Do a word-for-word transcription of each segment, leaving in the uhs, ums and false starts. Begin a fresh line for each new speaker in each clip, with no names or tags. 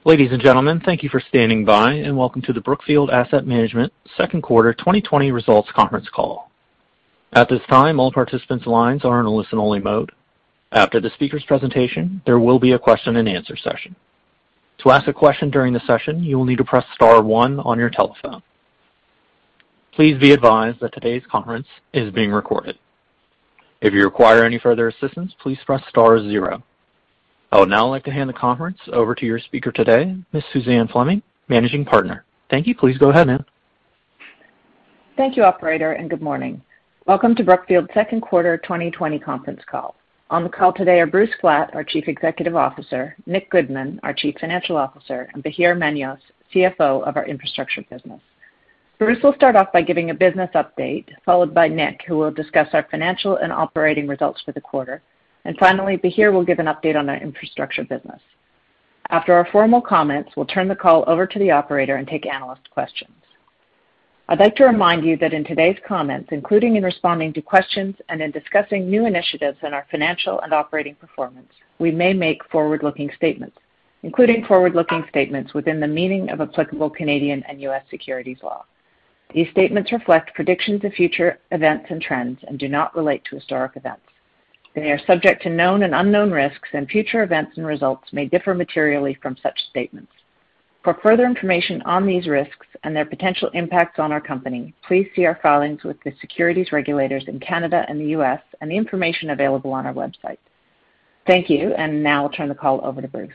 Ladies and gentlemen, thank you for standing by, and welcome to the Brookfield Asset Management second quarter twenty twenty results conference call. At this time, all participants' lines are in a listen-only mode. After the speaker's presentation, there will be a question-and-answer session. To ask a question during the session, you will need to press star one on your telephone. Please be advised that today's conference is being recorded. If you require any further assistance, please press star zero. I would now like to hand the conference over to your speaker today, Miz Suzanne Fleming, Managing Partner. Thank you. Please go ahead, ma'am.
Thank you, operator, and good morning. Welcome to Brookfield's second quarter twenty twenty conference call. On the call today are Bruce Flatt, our Chief Executive Officer, Nick Goodman, our Chief Financial Officer, and Bahir Manios, C F O of our infrastructure business. Bruce will start off by giving a business update, followed by Nick, who will discuss our financial and operating results for the quarter. And finally, Bahir will give an update on our infrastructure business. After our formal comments, we'll turn the call over to the operator and take analyst questions. I'd like to remind you that in today's comments, including in responding to questions and in discussing new initiatives in our financial and operating performance, we may make forward-looking statements, including forward-looking statements within the meaning of applicable Canadian and U S securities law. These statements reflect predictions of future events and trends and do not relate to historic events. They are subject to known and unknown risks, and future events and results may differ materially from such statements. For further information on these risks and their potential impacts on our company, please see our filings with the securities regulators in Canada and the U S and the information available on our website. Thank you, and now I'll turn the call over to Bruce.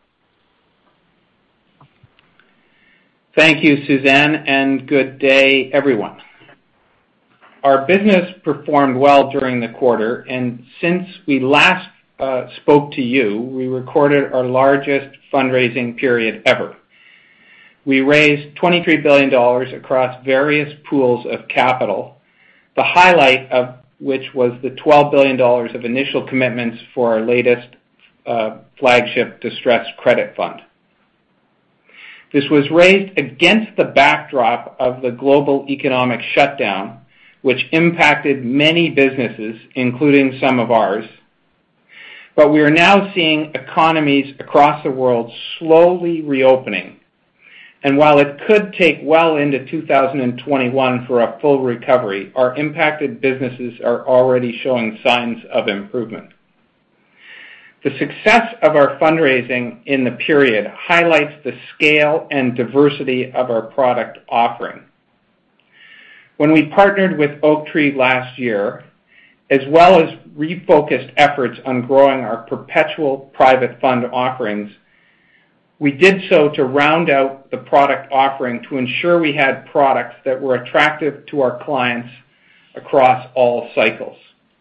Thank you, Suzanne, and good day, everyone. Our business performed well during the quarter, and since we last uh, spoke to you, we recorded our largest fundraising period ever. We raised twenty-three billion dollars across various pools of capital, the highlight of which was the twelve billion dollars of initial commitments for our latest uh, flagship distressed credit fund. This was raised against the backdrop of the global economic shutdown, which impacted many businesses, including some of ours. But we are now seeing economies across the world slowly reopening. And while it could take well into two thousand twenty-one for a full recovery, our impacted businesses are already showing signs of improvement. The success of our fundraising in the period highlights the scale and diversity of our product offering. When we partnered with Oaktree last year, as well as refocused efforts on growing our perpetual private fund offerings, we did so to round out the product offering to ensure we had products that were attractive to our clients across all cycles.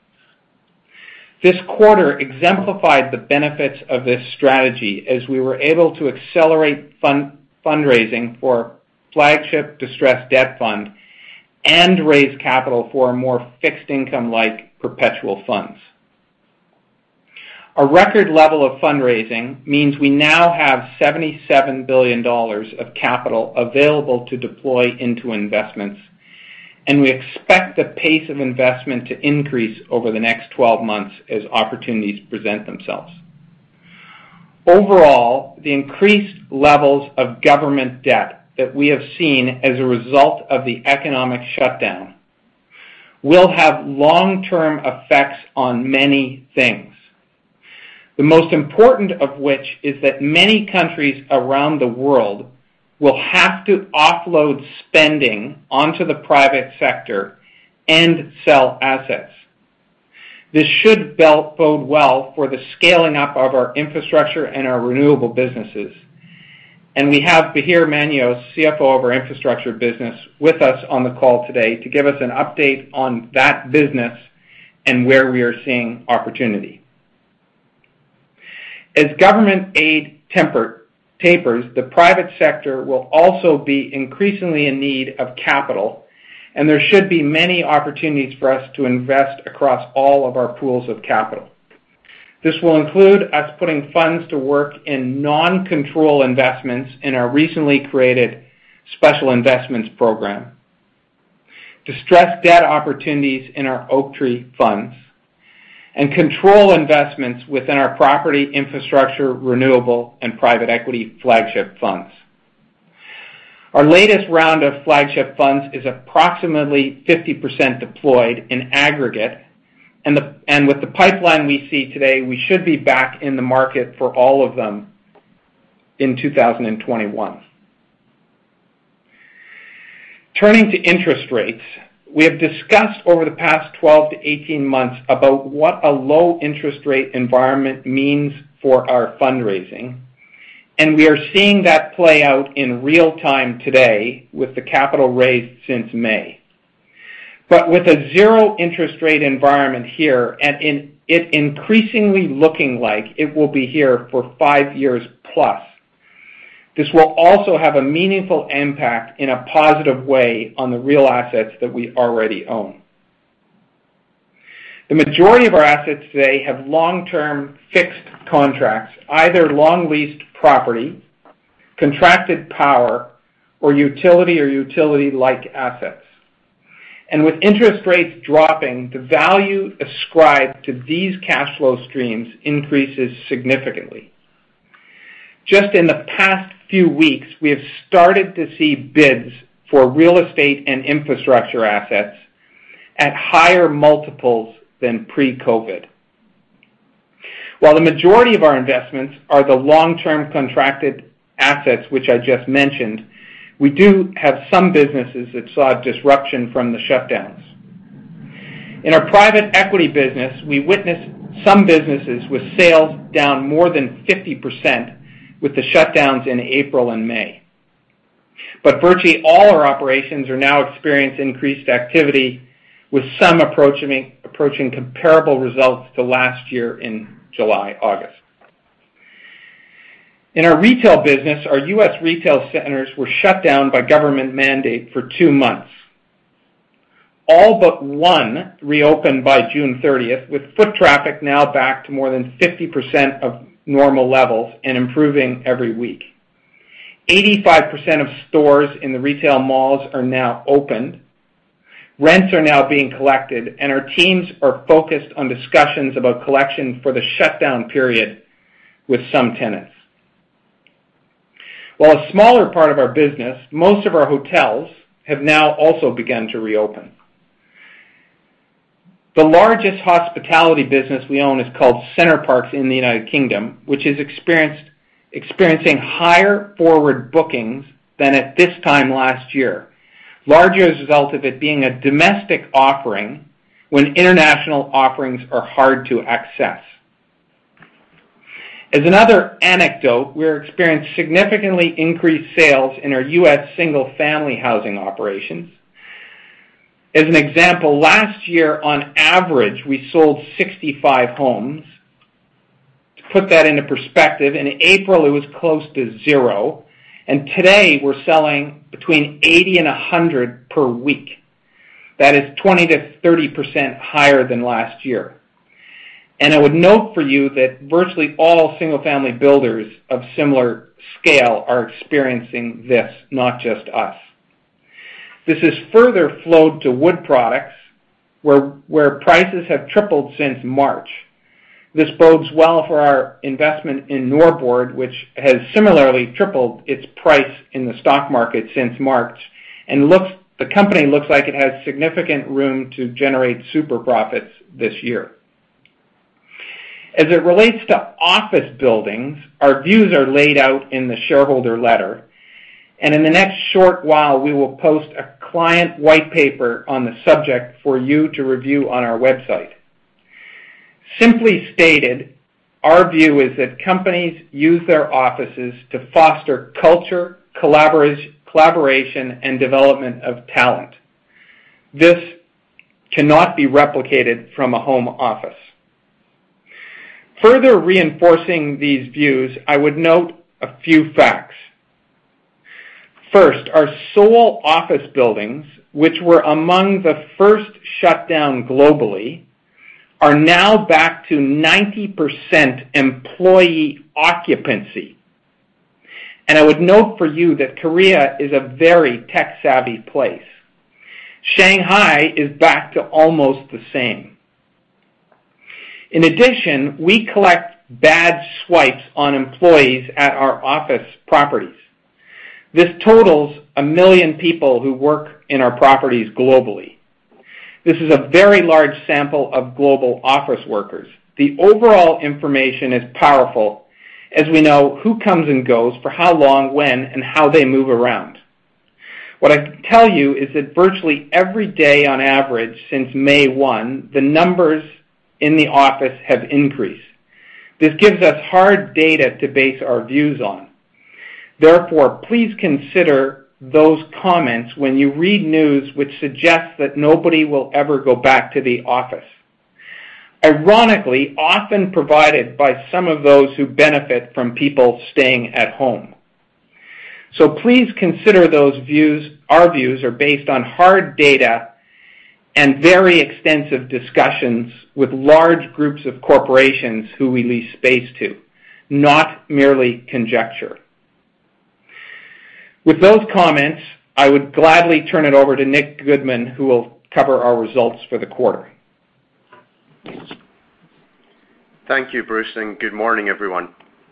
This quarter exemplified the benefits of this strategy as we were able to accelerate fund, fundraising for flagship distressed debt fund and raise capital for more fixed income-like perpetual funds. A record level of fundraising means we now have seventy-seven billion dollars of capital available to deploy into investments, and we expect the pace of investment to increase over the next twelve months as opportunities present themselves. Overall, the increased levels of government debt that we have seen as a result of the economic shutdown will have long-term effects on many things. The most important of which is that many countries around the world will have to offload spending onto the private sector and sell assets. This should bode well for the scaling up of our infrastructure and our renewable businesses. And we have Bahir Manios, C F O of our infrastructure business, with us on the call today to give us an update on that business and where we are seeing opportunity. As government aid temper, tapers, the private sector will also be increasingly in need of capital, and there should be many opportunities for us to invest across all of our pools of capital. This will include us putting funds to work in non-control investments in our recently created Special Investments Program, distressed debt opportunities in our Oaktree funds, and control investments within our property, infrastructure, renewable, and private equity flagship funds. Our latest round of flagship funds is approximately fifty percent deployed in aggregate, and, the, and with the pipeline we see today, we should be back in the market for all of them in two thousand twenty-one. Turning to interest rates, we have discussed over the past twelve to eighteen months about what a low interest rate environment means for our fundraising, and we are seeing that play out in real time today with the capital raised since May. But with a zero interest rate environment here, and in it increasingly looking like it will be here for five years plus, this will also have a meaningful impact in a positive way on the real assets that we already own. The majority of our assets today have long-term fixed contracts, either long-leased property, contracted power, or utility or utility-like assets. And with interest rates dropping, the value ascribed to these cash flow streams increases significantly. Just in the past few weeks, we have started to see bids for real estate and infrastructure assets at higher multiples than pre-COVID. While the majority of our investments are the long-term contracted assets which I just mentioned, we do have some businesses that saw disruption from the shutdowns. In our private equity business, we witnessed some businesses with sales down more than fifty percent with the shutdowns in April and May. But virtually all our operations are now experiencing increased activity, with some approaching, approaching comparable results to last year in July, August. In our retail business, our U S retail centers were shut down by government mandate for two months. All but one reopened by June thirtieth, with foot traffic now back to more than fifty percent of normal levels and improving every week. eighty-five percent of stores in the retail malls are now opened. Rents are now being collected, and our teams are focused on discussions about collection for the shutdown period with some tenants. While a smaller part of our business, most of our hotels have now also begun to reopen. The largest hospitality business we own is called Center Parcs in the United Kingdom, which is experienced, experiencing higher forward bookings than at this time last year, largely as a result of it being a domestic offering when international offerings are hard to access. As another anecdote, we're experiencing significantly increased sales in our U S single-family housing operations. As an example, last year, on average, we sold sixty-five homes. To put that into perspective, in April it was close to zero, and today we're selling between eighty and one hundred per week. That is twenty to thirty percent higher than last year. And I would note for you that virtually all single-family builders of similar scale are experiencing this, not just us. This has further flowed to wood products, where, where prices have tripled since March. This bodes well for our investment in Norbord, which has similarly tripled its price in the stock market since March, and looks, the company looks like it has significant room to generate super profits this year. As it relates to office buildings, our views are laid out in the shareholder letter, and in the next short while we will post a client white paper on the subject for you to review on our website. Simply stated, our view is that companies use their offices to foster culture, collaboration, and development of talent. This cannot be replicated from a home office. Further reinforcing these views, I would note a few facts. First, our Seoul office buildings, which were among the first shut down globally, are now back to ninety percent employee occupancy. And I would note for you that Korea is a very tech-savvy place. Shanghai is back to almost the same. In addition, we collect badge swipes on employees at our office properties. This totals a million people who work in our properties globally. This is a very large sample of global office workers. The overall information is powerful as we know who comes and goes, for how long, when, and how they move around. What I can tell you is that virtually every day on average since May first, the numbers in the office have increased. This gives us hard data to base our views on. Therefore, please consider those comments when you read news which suggests that nobody will ever go back to the office. Ironically, often provided by some of those who benefit from people staying at home. So please consider those views, our views are based on hard data and very extensive discussions with large groups of corporations who we lease space to, not merely conjecture. With those comments, I would gladly turn it over to Nick Goodman, who will cover our results for the quarter.
Thank you, Bruce, and good morning, everyone.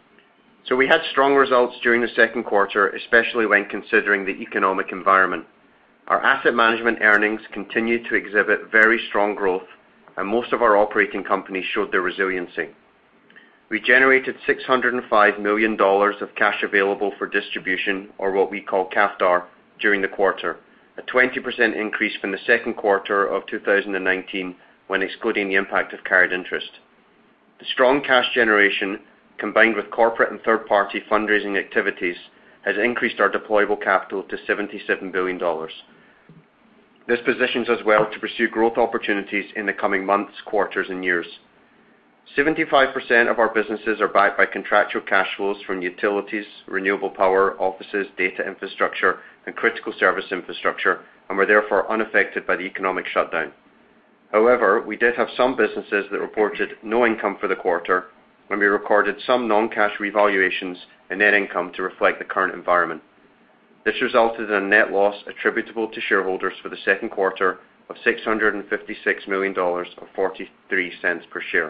So we had strong results during the second quarter, especially when considering the economic environment. Our asset management earnings continued to exhibit very strong growth, and most of our operating companies showed their resiliency. We generated six hundred five million dollars of cash available for distribution, or what we call C A F D A R, during the quarter, a twenty percent increase from the second quarter of two thousand nineteen when excluding the impact of carried interest. The strong cash generation, combined with corporate and third-party fundraising activities, has increased our deployable capital to seventy-seven billion dollars. This positions us well to pursue growth opportunities in the coming months, quarters, and years. seventy-five percent of our businesses are backed by contractual cash flows from utilities, renewable power, offices, data infrastructure, and critical service infrastructure, and were therefore unaffected by the economic shutdown. However, we did have some businesses that reported no income for the quarter, and we recorded some non-cash revaluations and net income to reflect the current environment. This resulted in a net loss attributable to shareholders for the second quarter of six hundred fifty-six million dollars, or forty-three cents per share.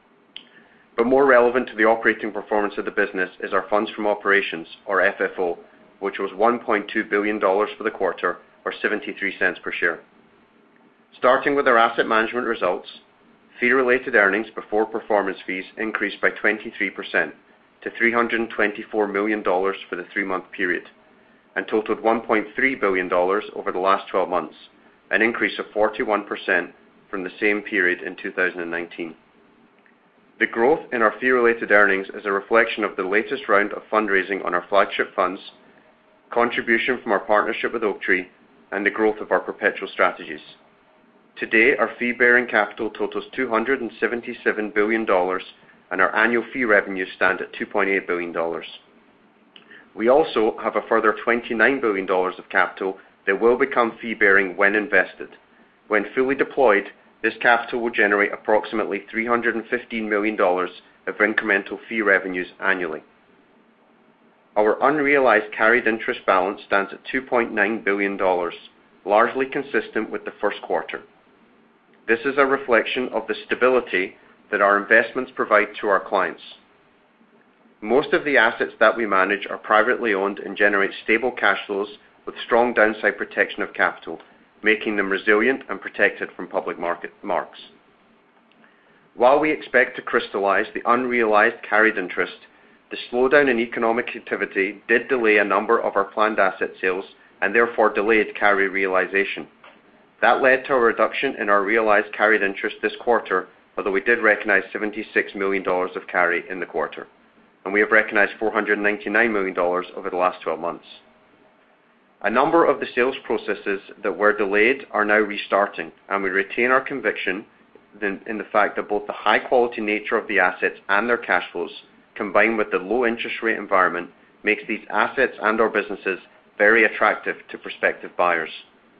But more relevant to the operating performance of the business is our funds from operations, or F F O, which was one point two billion dollars for the quarter, or seventy-three cents per share. Starting with our asset management results, fee-related earnings before performance fees increased by twenty-three percent to three hundred twenty-four million dollars for the three-month period, and totaled one point three billion dollars over the last twelve months, an increase of forty-one percent from the same period in two thousand nineteen. The growth in our fee-related earnings is a reflection of the latest round of fundraising on our flagship funds, contribution from our partnership with Oaktree, and the growth of our perpetual strategies. Today, our fee-bearing capital totals two hundred seventy-seven billion dollars, and our annual fee revenues stand at two point eight billion dollars. We also have a further twenty-nine billion dollars of capital that will become fee-bearing when invested. When fully deployed, this capital will generate approximately three hundred fifteen million dollars of incremental fee revenues annually. Our unrealized carried interest balance stands at two point nine billion dollars, largely consistent with the first quarter. This is a reflection of the stability that our investments provide to our clients. Most of the assets that we manage are privately owned and generate stable cash flows with strong downside protection of capital, making them resilient and protected from public market marks. While we expect to crystallize the unrealized carried interest, the slowdown in economic activity did delay a number of our planned asset sales and therefore delayed carry realization. That led to a reduction in our realized carried interest this quarter, although we did recognize seventy-six million dollars of carry in the quarter, and we have recognized four hundred ninety-nine million dollars over the last twelve months. A number of the sales processes that were delayed are now restarting, and we retain our conviction in the fact that both the high-quality nature of the assets and their cash flows, combined with the low interest rate environment, makes these assets and our businesses very attractive to prospective buyers.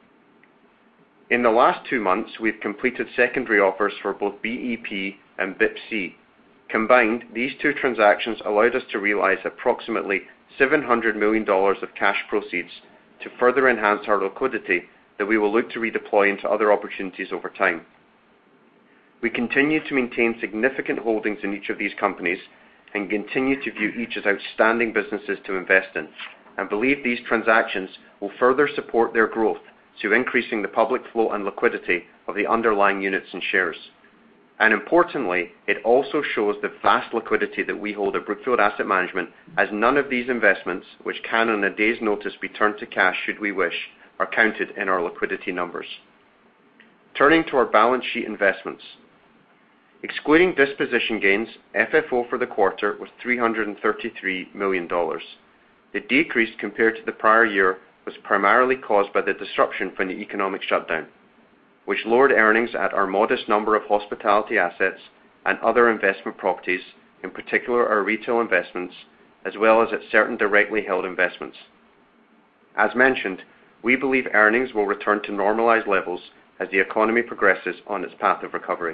In the last two months, we've completed secondary offers for both B E P and B I P C. Combined, these two transactions allowed us to realize approximately seven hundred million dollars of cash proceeds to further enhance our liquidity that we will look to redeploy into other opportunities over time. We continue to maintain significant holdings in each of these companies and continue to view each as outstanding businesses to invest in, and believe these transactions will further support their growth through increasing the public flow and liquidity of the underlying units and shares. And importantly, it also shows the vast liquidity that we hold at Brookfield Asset Management, as none of these investments, which can on a day's notice be turned to cash should we wish, are counted in our liquidity numbers. Turning to our balance sheet investments. Excluding disposition gains, F F O for the quarter was three hundred thirty-three million dollars. The decrease compared to the prior year was primarily caused by the disruption from the economic shutdown, which lowered earnings at our modest number of hospitality assets and other investment properties, in particular our retail investments, as well as at certain directly held investments. As mentioned, we believe earnings will return to normalized levels as the economy progresses on its path of recovery.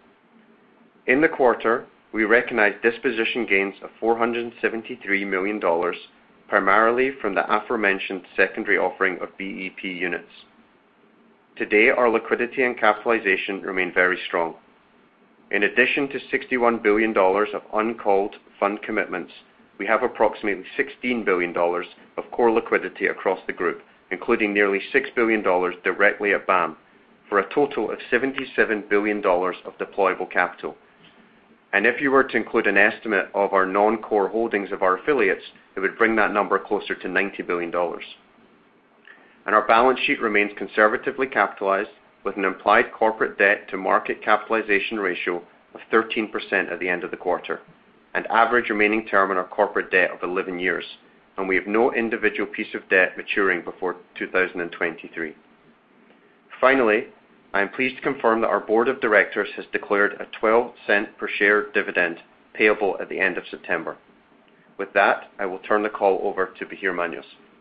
In the quarter, we recognized disposition gains of four hundred seventy-three million dollars, primarily from the aforementioned secondary offering of B E P units. Today, our liquidity and capitalization remain very strong. In addition to sixty-one billion dollars of uncalled fund commitments, we have approximately sixteen billion dollars of core liquidity across the group, including nearly six billion dollars directly at B A M, for a total of seventy-seven billion dollars of deployable capital. And if you were to include an estimate of our non-core holdings of our affiliates, it would bring that number closer to ninety billion dollars. And our balance sheet remains conservatively capitalized with an implied corporate debt to market capitalization ratio of thirteen percent at the end of the quarter, and average remaining term on our corporate debt of eleven years, and we have no individual piece of debt maturing before two thousand twenty-three. Finally, I am pleased to confirm that our board of directors has declared a twelve cent per share dividend payable at the end of September. With that, I will turn the call over to Bahir Manios.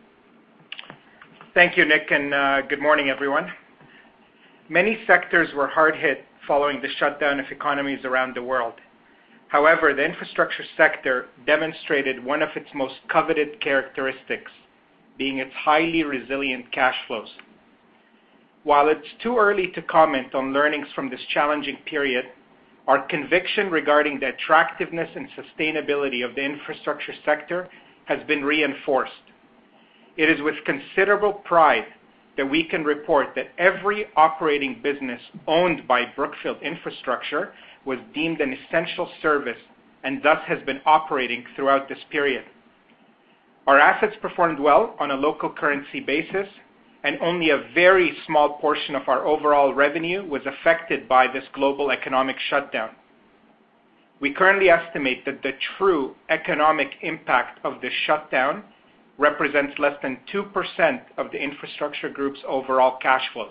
Thank you, Nick, and uh, good morning, everyone. Many sectors were hard hit following the shutdown of economies around the world. However, the infrastructure sector demonstrated one of its most coveted characteristics, being its highly resilient cash flows. While it's too early to comment on learnings from this challenging period, our conviction regarding the attractiveness and sustainability of the infrastructure sector has been reinforced. It is with considerable pride that we can report that every operating business owned by Brookfield Infrastructure was deemed an essential service and thus has been operating throughout this period. Our assets performed well on a local currency basis, and only a very small portion of our overall revenue was affected by this global economic shutdown. We currently estimate that the true economic impact of this shutdown represents less than two percent of the infrastructure group's overall cash flows.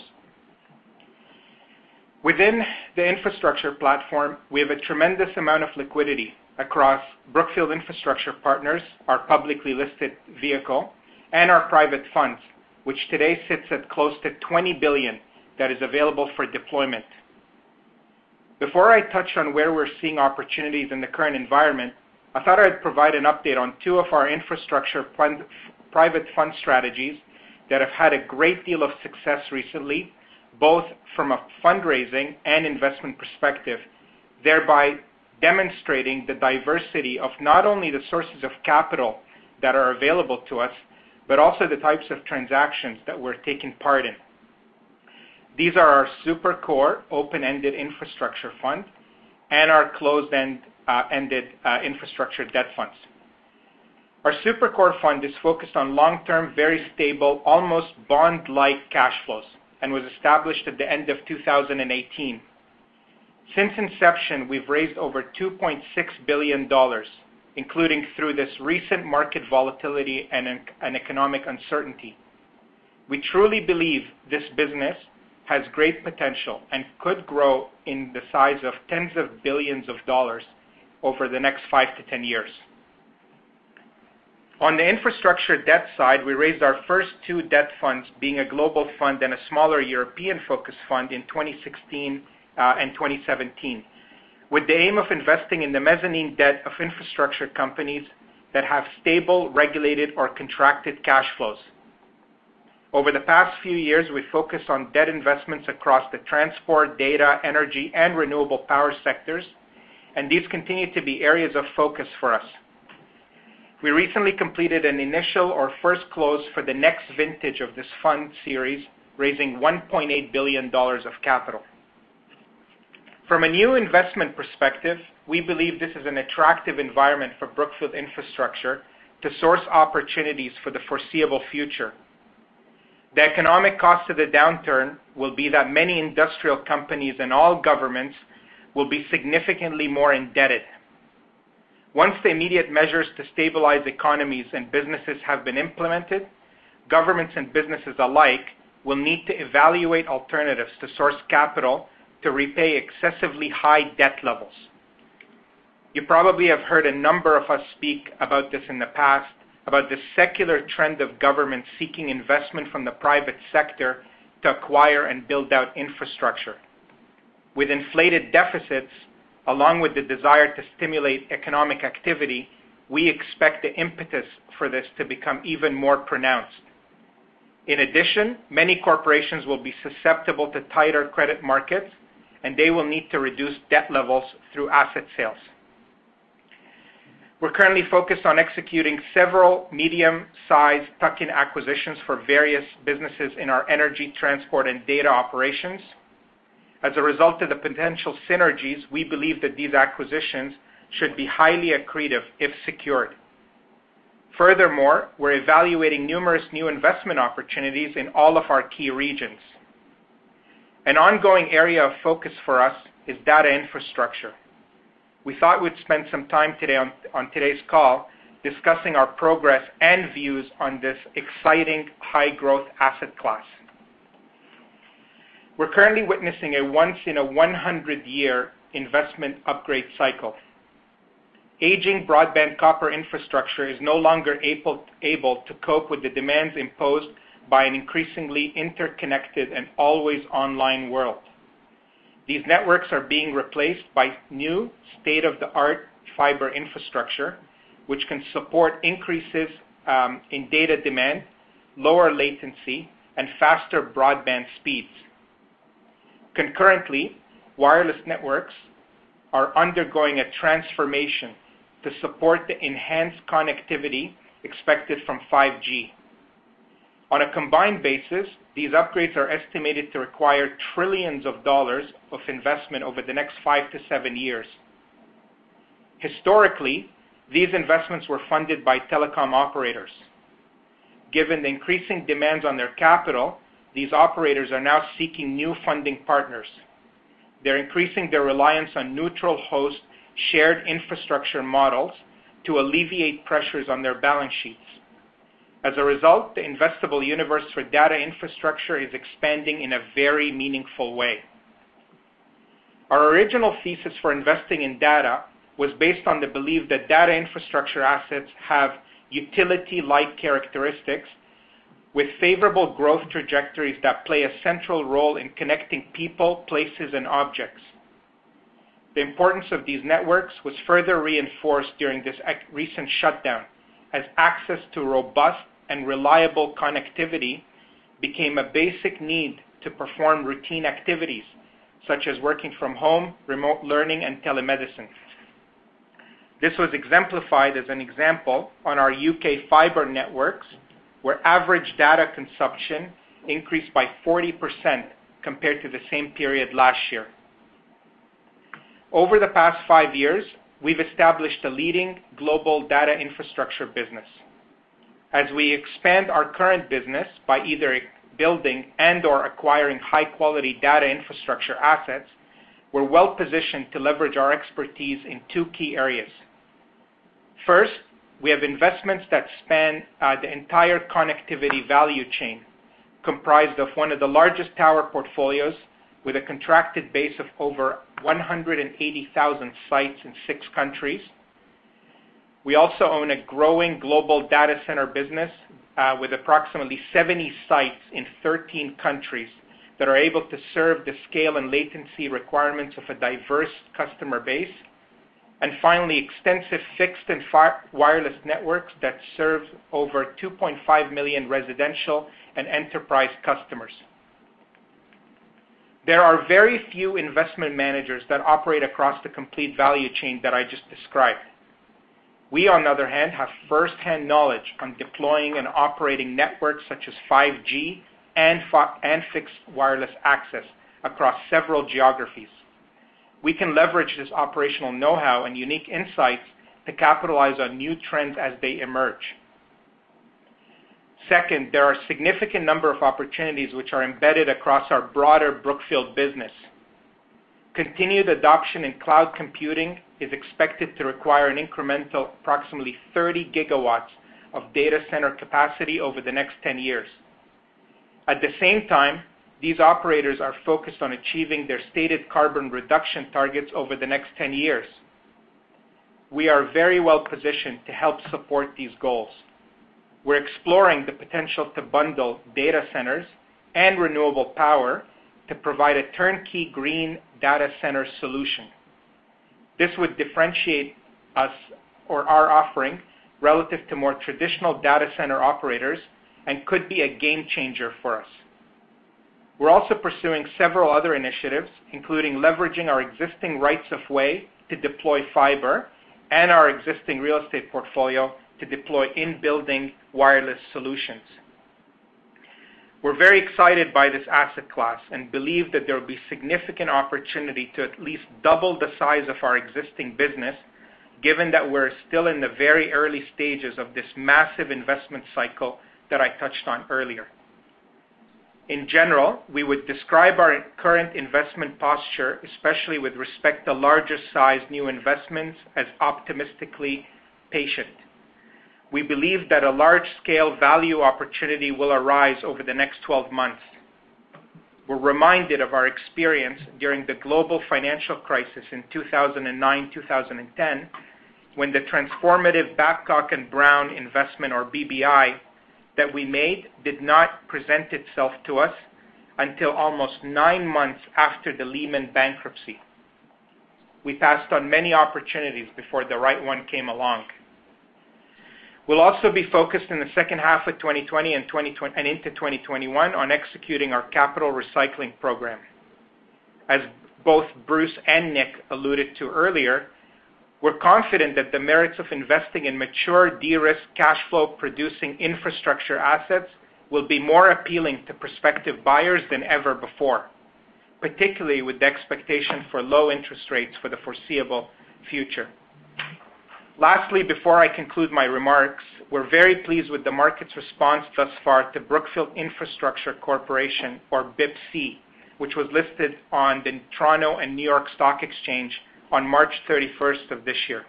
Within the infrastructure platform, we have a tremendous amount of liquidity across Brookfield Infrastructure Partners, our publicly listed vehicle, and our private funds, which today sits at close to twenty billion dollars that is available for deployment. Before I touch on where we're seeing opportunities in the current environment, I thought I'd provide an update on two of our infrastructure fund, private fund strategies that have had a great deal of success recently, both from a fundraising and investment perspective, thereby demonstrating the diversity of not only the sources of capital that are available to us, but also the types of transactions that we're taking part in. These are our Super Core open-ended infrastructure fund and our closed-end uh, ended uh, infrastructure debt funds. Our Super Core fund is focused on long-term, very stable, almost bond-like cash flows, and was established at the end of two thousand eighteen. Since inception, we've raised over two point six billion dollars, including through this recent market volatility and an economic uncertainty. We truly believe this business has great potential and could grow in the size of tens of billions of dollars over the next five to ten years. On the infrastructure debt side, we raised our first two debt funds, being a global fund and a smaller European-focused fund in twenty sixteen uh, and twenty seventeen. With the aim of investing in the mezzanine debt of infrastructure companies that have stable, regulated, or contracted cash flows. Over the past few years, we focused on debt investments across the transport, data, energy, and renewable power sectors, and these continue to be areas of focus for us. We recently completed an initial or first close for the next vintage of this fund series, raising one point eight billion dollars of capital. From a new investment perspective, we believe this is an attractive environment for Brookfield Infrastructure to source opportunities for the foreseeable future. The economic cost of the downturn will be that many industrial companies and all governments will be significantly more indebted. Once the immediate measures to stabilize economies and businesses have been implemented, governments and businesses alike will need to evaluate alternatives to source capital to repay excessively high debt levels. You probably have heard a number of us speak about this in the past, about the secular trend of governments seeking investment from the private sector to acquire and build out infrastructure. With inflated deficits, along with the desire to stimulate economic activity, we expect the impetus for this to become even more pronounced. In addition, many corporations will be susceptible to tighter credit markets, and they will need to reduce debt levels through asset sales. We're currently focused on executing several medium-sized tuck-in acquisitions for various businesses in our energy, transport, and data operations. As a result of the potential synergies, we believe that these acquisitions should be highly accretive if secured. Furthermore, we're evaluating numerous new investment opportunities in all of our key regions. An ongoing area of focus for us is data infrastructure. We thought we'd spend some time today on, on today's call discussing our progress and views on this exciting high-growth asset class. We're currently witnessing a once-in-a-one-hundred-year investment upgrade cycle. Aging broadband copper infrastructure is no longer able, able to cope with the demands imposed by an increasingly interconnected and always online world. These networks are being replaced by new state-of-the-art fiber infrastructure, which can support increases um, in data demand, lower latency, and faster broadband speeds. Concurrently, wireless networks are undergoing a transformation to support the enhanced connectivity expected from five G. On a combined basis, these upgrades are estimated to require trillions of dollars of investment over the next five to seven years. Historically, these investments were funded by telecom operators. Given the increasing demands on their capital, these operators are now seeking new funding partners. They're increasing their reliance on neutral host shared infrastructure models to alleviate pressures on their balance sheets. As a result, the investable universe for data infrastructure is expanding in a very meaningful way. Our original thesis for investing in data was based on the belief that data infrastructure assets have utility-like characteristics with favorable growth trajectories that play a central role in connecting people, places, and objects. The importance of these networks was further reinforced during this recent shutdown, as access to robust and reliable connectivity became a basic need to perform routine activities, such as working from home, remote learning, and telemedicine. This was exemplified as an example on our U K fiber networks, where average data consumption increased by forty percent compared to the same period last year. Over the past five years, we've established a leading global data infrastructure business. As we expand our current business by either building and or acquiring high-quality data infrastructure assets, we're well positioned to leverage our expertise in two key areas. First, we have investments that span uh, the entire connectivity value chain, comprised of one of the largest tower portfolios with a contracted base of over one hundred eighty thousand sites in six countries. We also own a growing global data center business uh, with approximately seventy sites in thirteen countries that are able to serve the scale and latency requirements of a diverse customer base. and finally, extensive fixed and fi- wireless networks that serve over two point five million residential and enterprise customers. There are very few investment managers that operate across the complete value chain that I just described. We, on the other hand, have first-hand knowledge on deploying and operating networks such as five G and, fi- and fixed wireless access across several geographies. We can leverage this operational know-how and unique insights to capitalize on new trends as they emerge. Second, there are a significant number of opportunities which are embedded across our broader Brookfield business. Continued adoption in cloud computing is expected to require an incremental approximately thirty gigawatts of data center capacity over the next ten years. At the same time, these operators are focused on achieving their stated carbon reduction targets over the next ten years. We are very well positioned to help support these goals. We're exploring the potential to bundle data centers and renewable power to provide a turnkey green data center solution. This would differentiate us or our offering relative to more traditional data center operators and could be a game changer for us. We're also pursuing several other initiatives, including leveraging our existing rights of way to deploy fiber and our existing real estate portfolio to deploy in-building wireless solutions. We're very excited by this asset class and believe that there will be significant opportunity to at least double the size of our existing business, given that we're still in the very early stages of this massive investment cycle that I touched on earlier. In general, we would describe our current investment posture, especially with respect to larger size new investments, as optimistically patient. We believe that a large-scale value opportunity will arise over the next twelve months. We're reminded of our experience during the global financial crisis in two thousand nine to two thousand ten, when the transformative Babcock and Brown investment, or B B I, that we made did not present itself to us until almost nine months after the Lehman bankruptcy. We passed on many opportunities before the right one came along. We'll also be focused in the second half of twenty twenty and, twenty twenty and into twenty twenty-one on executing our capital recycling program. As both Bruce and Nick alluded to earlier, we're confident that the merits of investing in mature, de-risked, cash flow producing infrastructure assets will be more appealing to prospective buyers than ever before, particularly with the expectation for low interest rates for the foreseeable future. Lastly, before I conclude my remarks, we're very pleased with the market's response thus far to Brookfield Infrastructure Corporation, or B I P C, which was listed on the Toronto and New York Stock Exchange on March thirty-first of this year.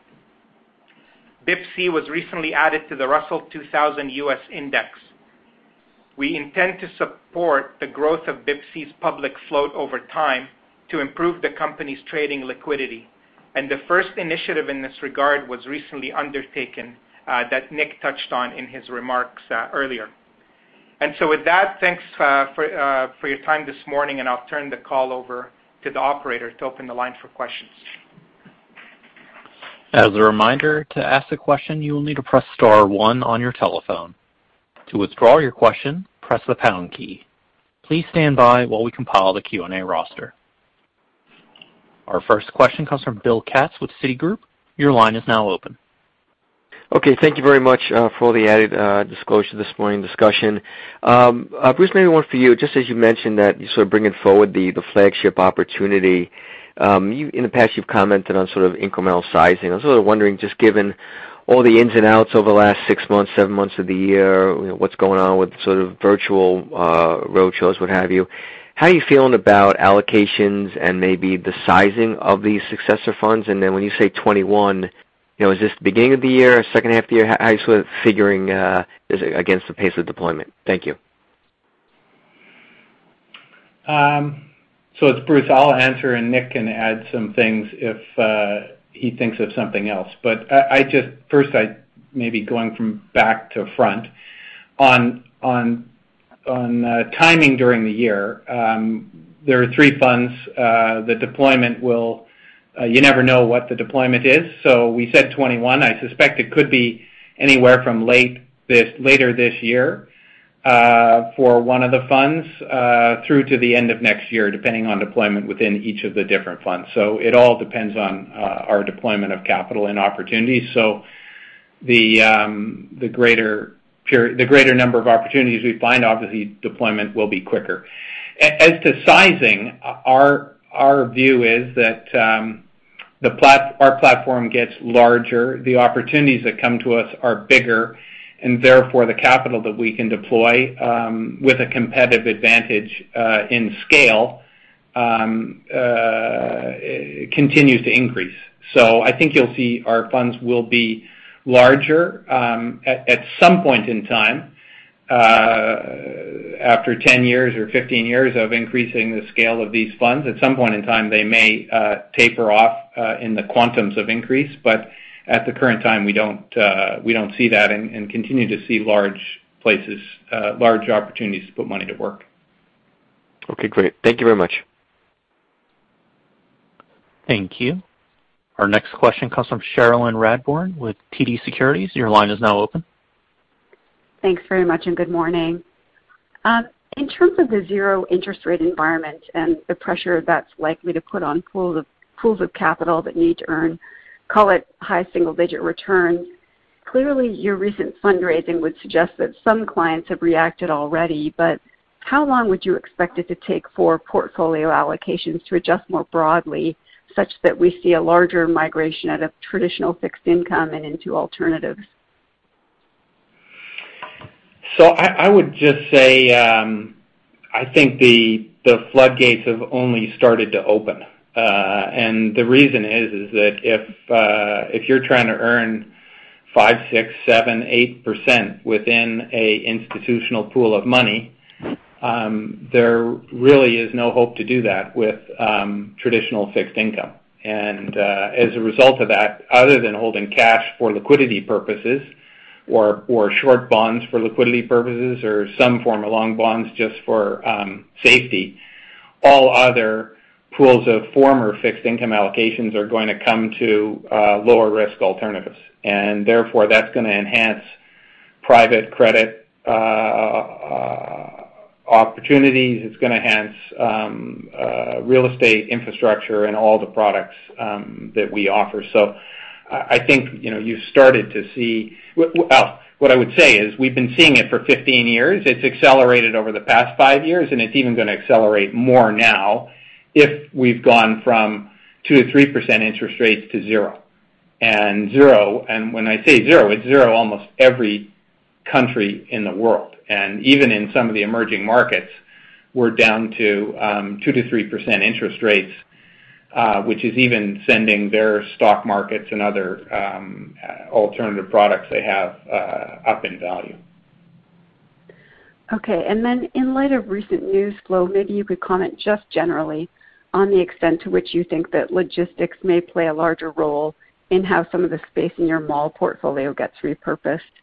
B I P C was recently added to the Russell two thousand U S Index. We intend to support the growth of B I P C's public float over time to improve the company's trading liquidity. And the first initiative in this regard was recently undertaken uh, that Nick touched on in his remarks uh, earlier. And so with that, thanks uh, for, uh, for your time this morning, and I'll turn the call over to the operator to open the line for questions.
As a reminder, to ask a question, you will need to press star one on your telephone. To withdraw your question, press the pound key. Please stand by while we compile the Q and A roster. Our first question comes from Bill Katz with Citigroup. Your line is now open.
Okay, thank you very much uh, for all the added uh, disclosure this morning discussion. Um, uh, Bruce, maybe one for you. Just as you mentioned that you're sort of bringing forward the, the flagship opportunity, um, you, in the past you've commented on sort of incremental sizing. I was sort of wondering, just given all the ins and outs over the last six months, seven months of the year, you know, what's going on with sort of virtual uh, roadshows, what have you, how are you feeling about allocations and maybe the sizing of these successor funds? And then when you say twenty-one, you know, is this the beginning of the year, second half of the year? How are you sort of figuring uh, against the pace of deployment? Thank you.
Um, so it's Bruce. I'll answer, and Nick can add some things if uh, he thinks of something else. But I, I just first, I maybe going from back to front on on. On uh, timing during the year, um, there are three funds. Uh, the deployment will uh, you never know what the deployment is. So we said twenty-one. I suspect it could be anywhere from late this later this year uh, for one of the funds uh, through to the end of next year, depending on deployment within each of the different funds. So it all depends on uh, our deployment of capital and opportunities. So the um, the greater period, the greater number of opportunities we find, obviously deployment will be quicker. As to sizing, our our view is that um, the plat- our platform gets larger, the opportunities that come to us are bigger, and therefore the capital that we can deploy um, with a competitive advantage uh, in scale um, uh, continues to increase. So I think you'll see our funds will be larger um, at, at some point in time. Uh, after ten years or fifteen years of increasing the scale of these funds, at some point in time they may uh, taper off uh, in the quantums of increase, but at the current time we don't uh, we don't see that, and, and continue to see large places, uh, large opportunities to put money to work.
Okay, great. Thank you very much.
Thank you. Our next question comes from Cherilyn Radbourne with T D Securities. Your line is now open.
Thanks very much, and good morning. Um, in terms of the zero interest rate environment and the pressure that's likely to put on pools of pools of capital that need to earn, call it high single-digit returns, clearly your recent fundraising would suggest that some clients have reacted already, but how long would you expect it to take for portfolio allocations to adjust more broadly, such that we see a larger migration out of traditional fixed income and into alternatives?
So I, I would just say um, I think the the floodgates have only started to open, uh, and the reason is is that if uh, if you're trying to earn five, six, seven, eight percent within a institutional pool of money, um, there really is no hope to do that with um, traditional fixed income. And uh, as a result of that, other than holding cash for liquidity purposes, or or short bonds for liquidity purposes, or some form of long bonds just for um, safety, all other pools of former fixed income allocations are going to come to uh, lower risk alternatives. And therefore that's going to enhance private credit uh, uh, opportunities. It's going to enhance um, uh, real estate infrastructure and all the products um, that we offer. So I think, you know, you've started to see, well, what I would say is we've been seeing it for fifteen years. It's accelerated over the past five years, and it's even going to accelerate more now if we've gone from two to three percent interest rates to zero. And zero, and when I say zero, it's zero almost every country in the world. And even in some of the emerging markets, we're down to um, two to three percent interest rates, Uh, which is even sending their stock markets and other um, alternative products they have uh, up in value.
Okay, and then in light of recent news flow, maybe you could comment just generally on the extent to which you think that logistics may play a larger role in how some of the space in your mall portfolio gets repurposed.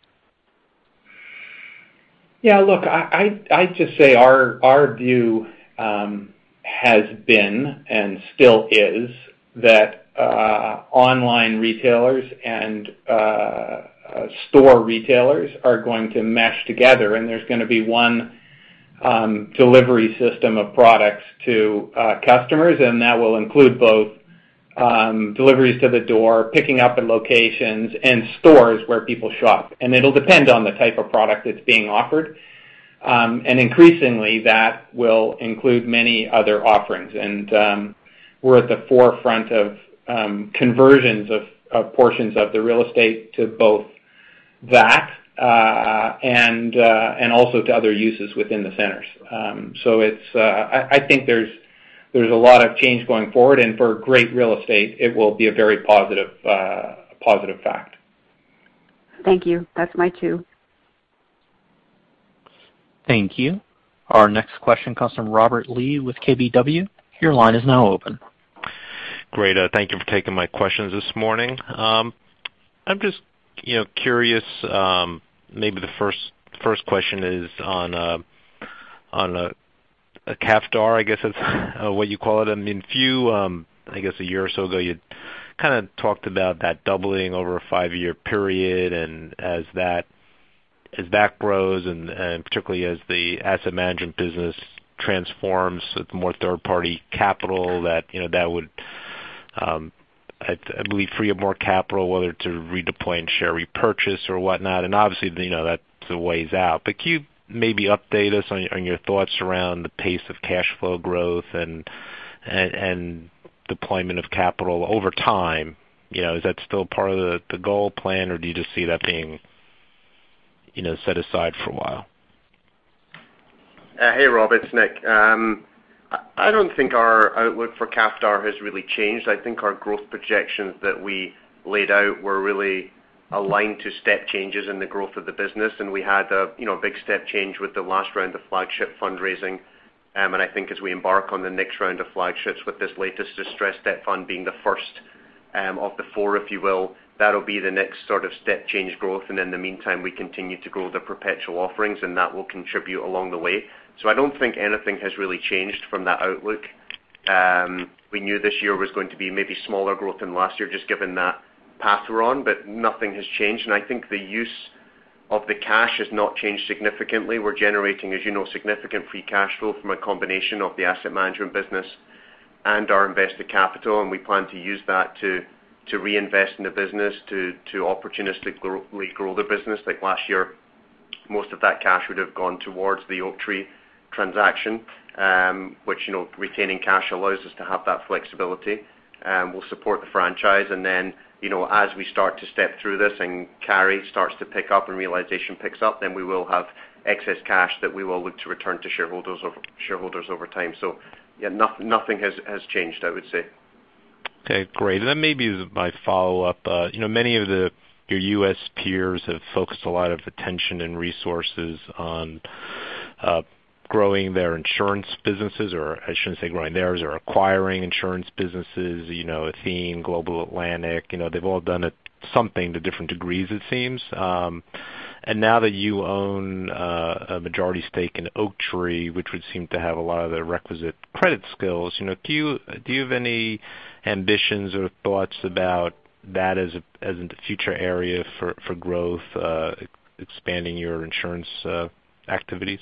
Yeah, look, I I I'd just say our our view um, has been and still is that uh, online retailers and uh, uh, store retailers are going to mesh together, and there's going to be one um, delivery system of products to uh, customers, and that will include both um, deliveries to the door, picking up at locations, and stores where people shop. And it'll depend on the type of product that's being offered. Um, and increasingly, that will include many other offerings. And um, we're at the forefront of um, conversions of, of portions of the real estate to both that uh, and uh, and also to other uses within the centers. Um, so it's uh, I, I think there's there's a lot of change going forward, and for great real estate, it will be a very positive uh, positive fact.
Thank you. That's my two.
Thank you. Our next question comes from Robert Lee with K B W. Your line is now open.
Great. Uh, thank you for taking my questions this morning. Um, I'm just, you know, curious. Um, maybe the first first question is on uh, on a, a C A F D A R, I guess that's uh, what you call it. I mean, few um, I guess a year or so ago, you kind of talked about that doubling over a five-year period, and as that as that grows, and, and particularly as the asset management business transforms with more third-party capital, that you know that would, um, I, I believe, free up more capital, whether to redeploy in share repurchase or whatnot. And obviously, you know that's a ways out. But can you maybe update us on, on your thoughts around the pace of cash flow growth and and, and deployment of capital over time? You know, is that still part of the, the goal plan, or do you just see that being, you know, set aside for a while?
Uh, hey, Rob, it's Nick. Um, I don't think our outlook for C A F D A R has really changed. I think our growth projections that we laid out were really aligned to step changes in the growth of the business, and we had a you know big step change with the last round of flagship fundraising. Um, and I think as we embark on the next round of flagships with this latest distressed debt fund being the first um, of the four, if you will, that'll be the next sort of step change growth. And in the meantime, we continue to grow the perpetual offerings, and that will contribute along the way. So I don't think anything has really changed from that outlook. Um, we knew this year was going to be maybe smaller growth than last year, just given that path we're on, but nothing has changed. And I think the use of the cash has not changed significantly. We're generating, as you know, significant free cash flow from a combination of the asset management business and our invested capital, and we plan to use that to to reinvest in the business, to to opportunistically grow the business. Like last year, most of that cash would have gone towards the Oaktree transaction, um, which, you know, retaining cash allows us to have that flexibility. Um, we'll support the franchise, and then, you know, as we start to step through this and carry starts to pick up and realization picks up, then we will have excess cash that we will look to return to shareholders over, shareholders over time. So, yeah, nothing, nothing has, has changed, I would say.
Okay, great. And then maybe as my follow-up, uh, you know, many of the your U S peers have focused a lot of attention and resources on uh, growing their insurance businesses, or I shouldn't say growing theirs, or acquiring insurance businesses. You know, Athene, Global Atlantic, you know, they've all done it something to different degrees, it seems. Um, and now that you own uh, a majority stake in Oaktree, which would seem to have a lot of the requisite credit skills, you know, do you do you have any ambitions or thoughts about that as a as a future area for for growth, uh, expanding your insurance uh, activities?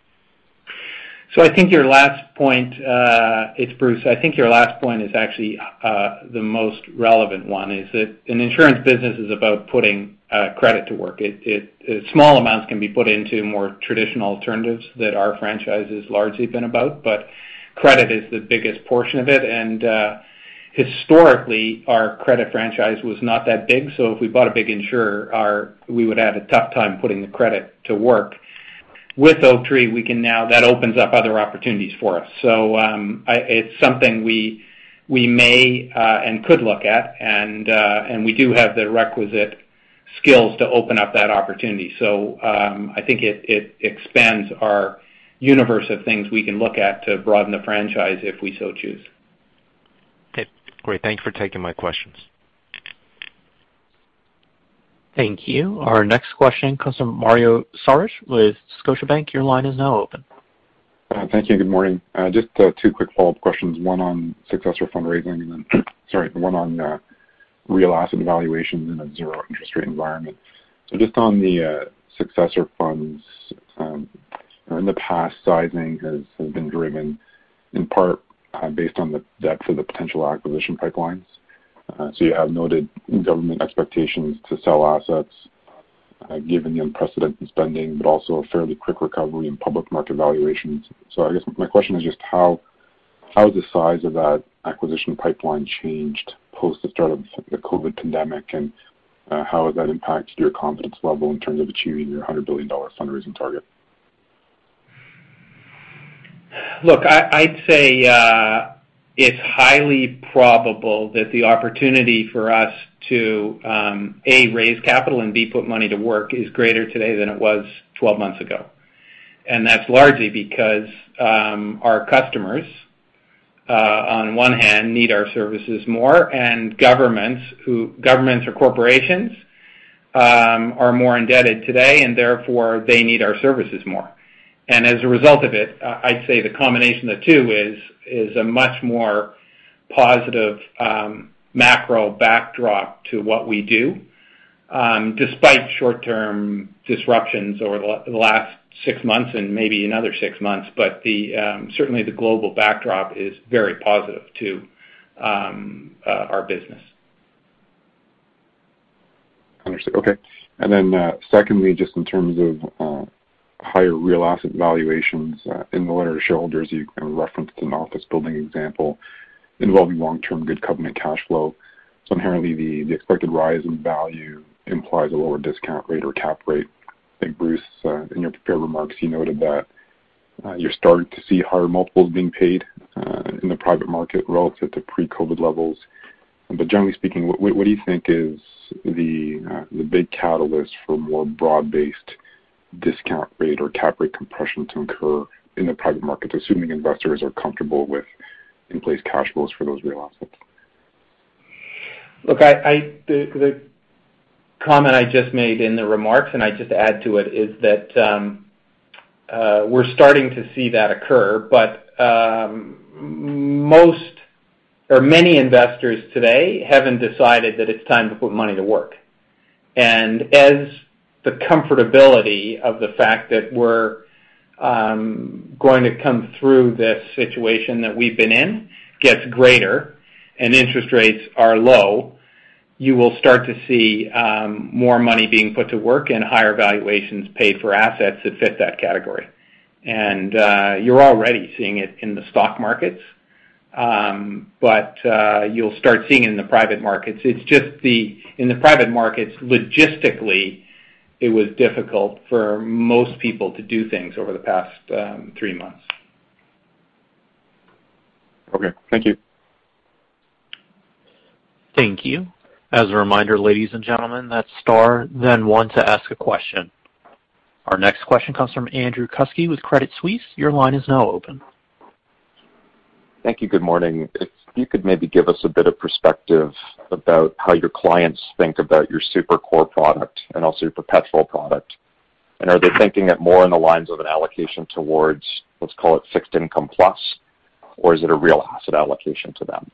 So I think your last point, uh, it's Bruce, I think your last point is actually uh, the most relevant one, is that an insurance business is about putting uh, credit to work. It, it, it, small amounts can be put into more traditional alternatives that our franchise has largely been about, but credit is the biggest portion of it. And uh, historically, our credit franchise was not that big, so if we bought a big insurer, our, we would have a tough time putting the credit to work. With Oaktree, we can now, that opens up other opportunities for us. So um, I, it's something we we may uh, and could look at, and uh, and we do have the requisite skills to open up that opportunity. So um, I think it, it expands our universe of things we can look at to broaden the franchise if we so choose.
Okay, great. Thank you for taking my questions.
Thank you. Our next question comes from Mario Saric with Scotiabank. Your line is now open.
Uh, thank you. Good morning. Uh, just uh, two quick follow-up questions. One on successor fundraising, and then sorry, one on uh, real asset valuations in a zero interest rate environment. So just on the uh, successor funds, um, in the past, sizing has, has been driven in part uh, based on the depth of the potential acquisition pipelines. Uh, so you have noted government expectations to sell assets uh, given the unprecedented spending, but also a fairly quick recovery in public market valuations. So I guess my question is just how how has the size of that acquisition pipeline changed post the start of the COVID pandemic, and uh, how has that impacted your confidence level in terms of achieving your one hundred billion dollars fundraising target?
Look, I, I'd say uh, it's highly probable that the opportunity for us to, um, A, raise capital and B, put money to work is greater today than it was twelve months ago. And that's largely because um, our customers, uh, on one hand, need our services more, and governments, who governments or corporations, um, are more indebted today, and therefore they need our services more. And as a result of it, uh, I'd say the combination of the two is is a much more positive um, macro backdrop to what we do, um, despite short-term disruptions over the last six months and maybe another six months. But the um, certainly the global backdrop is very positive to um, uh, our business.
Understood. Okay. And then uh, secondly, just in terms of uh, higher real asset valuations, uh, in the letter to shareholders, you kind of referenced an office building example involving long-term good covenant cash flow. So inherently, the, the expected rise in value implies a lower discount rate or cap rate. I think, Bruce, uh, in your prepared remarks, you noted that uh, you're starting to see higher multiples being paid uh, in the private market relative to pre-COVID levels. But generally speaking, what, what do you think is the uh, the big catalyst for more broad-based discount rate or cap rate compression to occur in the private markets, assuming investors are comfortable with in-place cash flows for those real assets?
Look, I, I the, the comment I just made in the remarks, and I just add to it, is that um, uh, we're starting to see that occur, but um, most or many investors today haven't decided that it's time to put money to work. And as the comfortability of the fact that we're um, going to come through this situation that we've been in gets greater and interest rates are low, you will start to see um, more money being put to work and higher valuations paid for assets that fit that category. And uh, you're already seeing it in the stock markets, um, but uh, you'll start seeing it in the private markets. It's just the in the private markets, logistically, it was difficult for most people to do things over the past um, three months.
Okay, thank you.
Thank you. As a reminder, ladies and gentlemen, that's star, then one to ask a question. Our next question comes from Andrew Kuske with Credit Suisse. Your line is now open.
Thank you. Good morning. If you could maybe give us a bit of perspective about how your clients think about your super core product and also your perpetual product. And are they thinking it more in the lines of an allocation towards, let's call it fixed income plus, or is it a real asset allocation to them?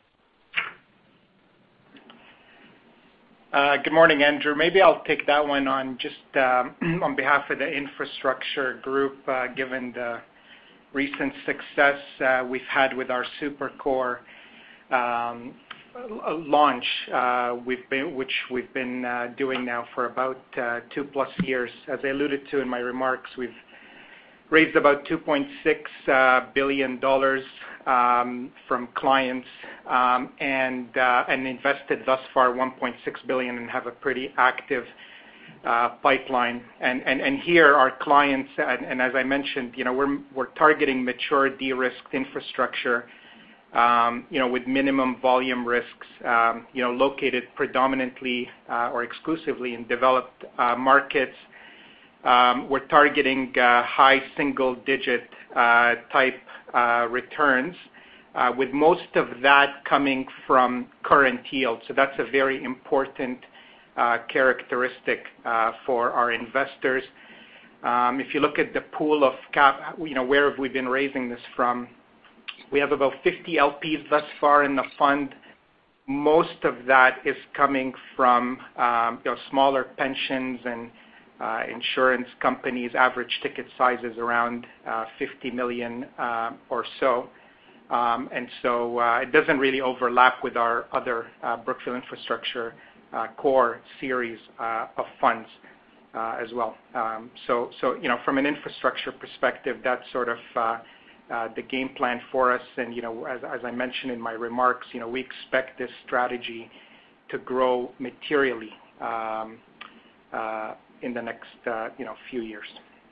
Uh, good morning, Andrew. Maybe I'll take that one on just um, on behalf of the infrastructure group, uh, given the recent success uh, we've had with our SuperCore um, launch, uh, we've been, which we've been uh, doing now for about uh, two plus years. As I alluded to in my remarks, we've raised about two point six uh, billion dollars um, from clients um, and uh, and invested thus far one point six billion dollars and have a pretty active uh, pipeline. And, and and here our clients, and, and as I mentioned, you know, we're we're targeting mature, de-risked infrastructure, um, you know, with minimum volume risks, um, you know, located predominantly uh, or exclusively in developed uh, markets. Um, we're targeting uh, high single-digit uh, type uh, returns, uh, with most of that coming from current yield. So that's a very important uh, characteristic uh, for our investors. Um, if you look at the pool of cap, you know, where have we been raising this from? We have about fifty L Ps thus far in the fund. Most of that is coming from um, you know, smaller pensions and Uh, insurance companies. Average ticket size is around uh, fifty million uh, or so. Um, and so uh, it doesn't really overlap with our other uh, Brookfield Infrastructure uh, core series uh, of funds uh, as well. Um, so, so, you know, from an infrastructure perspective, that's sort of uh, uh, the game plan for us. And, you know, as, as I mentioned in my remarks, you know, we expect this strategy to grow materially um, uh, in the next, uh, you know, few years.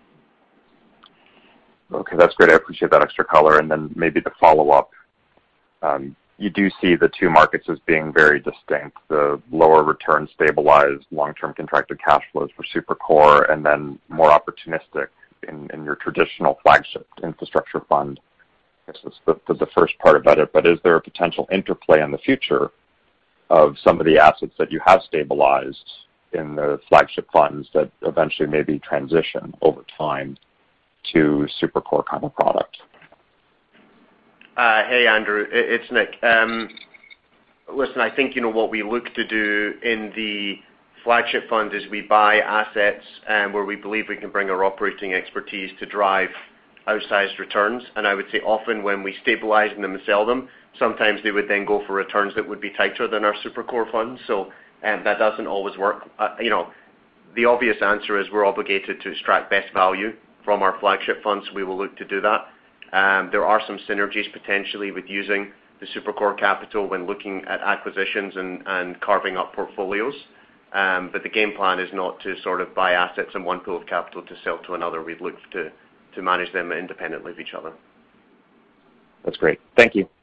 Okay, that's great. I appreciate that extra color. And then maybe to follow up, um, you do see the two markets as being very distinct, the lower return stabilized long-term contracted cash flows for SuperCore, and then more opportunistic in, in your traditional flagship infrastructure fund. I guess that's the, the, the first part about it, but is there a potential interplay in the future of some of the assets that you have stabilized in the flagship funds that eventually maybe transition over time to SuperCore kind of product?
Uh, hey, Andrew. It's Nick. Um, listen, I think you know what we look to do in the flagship fund is we buy assets um, where we believe we can bring our operating expertise to drive outsized returns. And I would say often when we stabilize them and sell them, sometimes they would then go for returns that would be tighter than our super core funds. So um, that doesn't always work. Uh, you know, the obvious answer is we're obligated to extract best value from our flagship funds. So we will look to do that. Um, there are some synergies potentially with using the super core capital when looking at acquisitions and, and carving up portfolios. Um, but the game plan is not to sort of buy assets in one pool of capital to sell to another. We'd look to, to manage them independently of each other.
That's great. Thank you.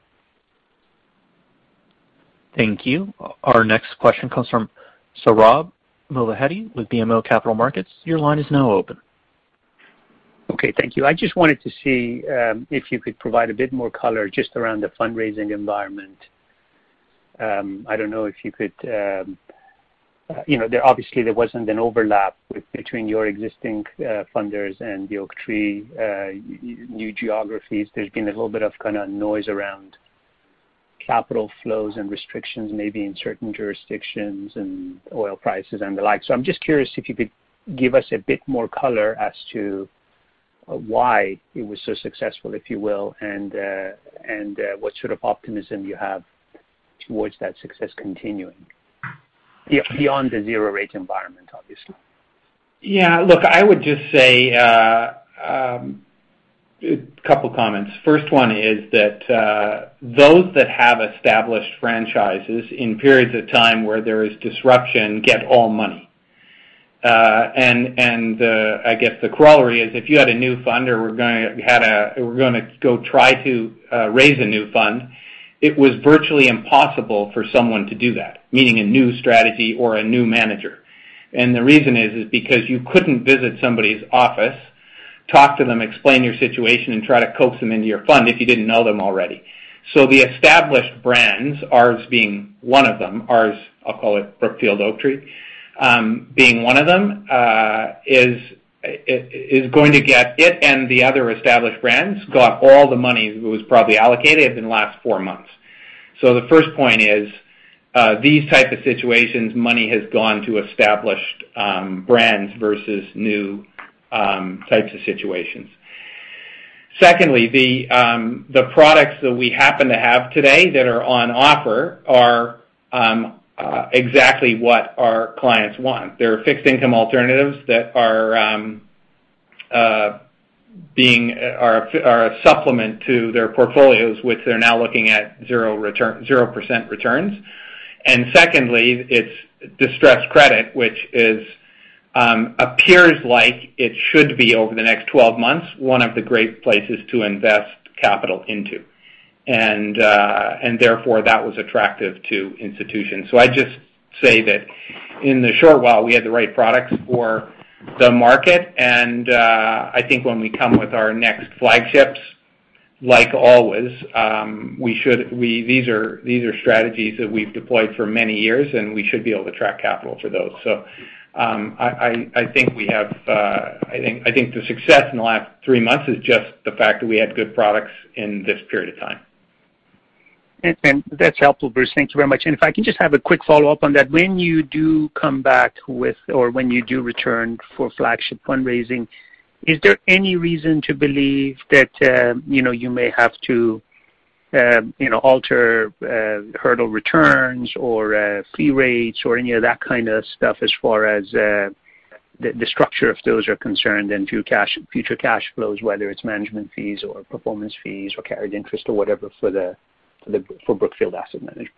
Thank you. Our next question comes from Sohrab Movahedi with B M O Capital Markets. Your line is now open.
Okay, thank you. I just wanted to see um, if you could provide a bit more color just around the fundraising environment. Um, I don't know if you could, um, uh, you know, there obviously there wasn't an overlap with, between your existing uh, funders and the Oaktree uh, new geographies. There's been a little bit of kind of noise around capital flows and restrictions maybe in certain jurisdictions and oil prices and the like. So I'm just curious if you could give us a bit more color as to uh, why it was so successful, if you will, and uh, and uh, what sort of optimism you have towards that success continuing beyond the zero rate environment, obviously.
Yeah, look, I would just say uh, um, a couple comments. First one is that uh, those that have established franchises in periods of time where there is disruption get all money. Uh, and and uh, I guess the corollary is if you had a new fund or we're going to had a we're going to go try to uh, raise a new fund, it was virtually impossible for someone to do that, meaning a new strategy or a new manager. And the reason is is because you couldn't visit somebody's office, talk to them, explain your situation, and try to coax them into your fund if you didn't know them already. So the established brands, ours being one of them, ours, I'll call it Brookfield Oaktree, um, being one of them, uh, is is going to get, it and the other established brands got all the money that was probably allocated in the last four months. So the first point is, uh, these type of situations, money has gone to established um, brands versus new um, types of situations. Secondly, the um, the products that we happen to have today that are on offer are um, uh, exactly what our clients want. They're fixed income alternatives that are um, uh, being are are a supplement to their portfolios, which they're now looking at zero return zero percent returns. And secondly, it's distressed credit, which is Um, appears like it should be over the next twelve months one of the great places to invest capital into, and uh, and therefore that was attractive to institutions. So I just say that in the short while we had the right products for the market, and uh, I think when we come with our next flagships, like always, um, we should we these are these are strategies that we've deployed for many years, and we should be able to attract capital for those. So. Um, I, I, I think we have. Uh, I think. I think the success in the last three months is just the fact that we had good products in this period of time.
And, and that's helpful, Bruce. Thank you very much. And if I can just have a quick follow-up on that, when you do come back with, or when you do return for flagship fundraising, is there any reason to believe that uh, you know you may have to Uh, you know, alter uh, hurdle returns or uh, fee rates or any of that kind of stuff as far as uh, the, the structure of those are concerned and future cash, future cash flows, whether it's management fees or performance fees or carried interest or whatever for the for the for Brookfield Asset Management?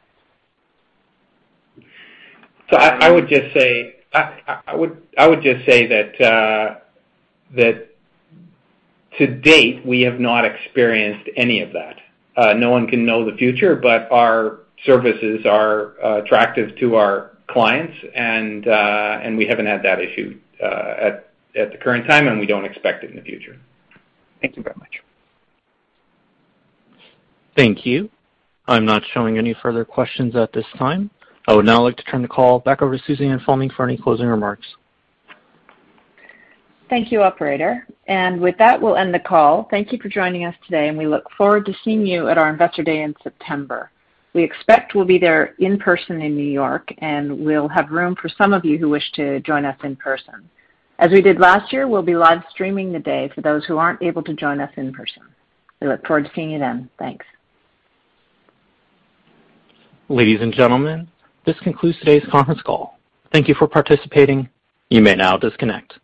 So I, I would just say I, I would I would just say that uh, that to date we have not experienced any of that. Uh, no one can know the future, but our services are uh, attractive to our clients, and uh, and we haven't had that issue uh, at at the current time, and we don't expect it in the future.
Thank you very much.
Thank you. I'm not showing any further questions at this time. I would now like to turn the call back over to Suzanne Fleming for any closing remarks.
Thank you, operator. And with that, we'll end the call. Thank you for joining us today, and we look forward to seeing you at our Investor Day in September. We expect we'll be there in person in New York, and we'll have room for some of you who wish to join us in person. As we did last year, we'll be live streaming the day for those who aren't able to join us in person. We look forward to seeing you then. Thanks.
Ladies and gentlemen, this concludes today's conference call. Thank you for participating. You may now disconnect.